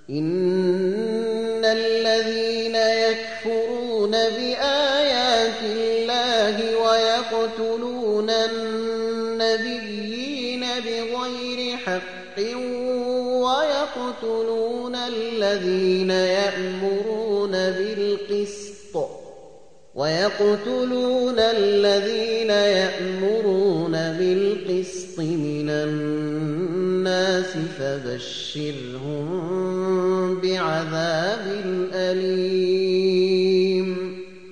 إن الذين يكفرون بآيات الله ويقتلون النبيين بغير حق ويقتلون الذين يأمرون بالقسط من الناس فبشرهم بعذاب أليم.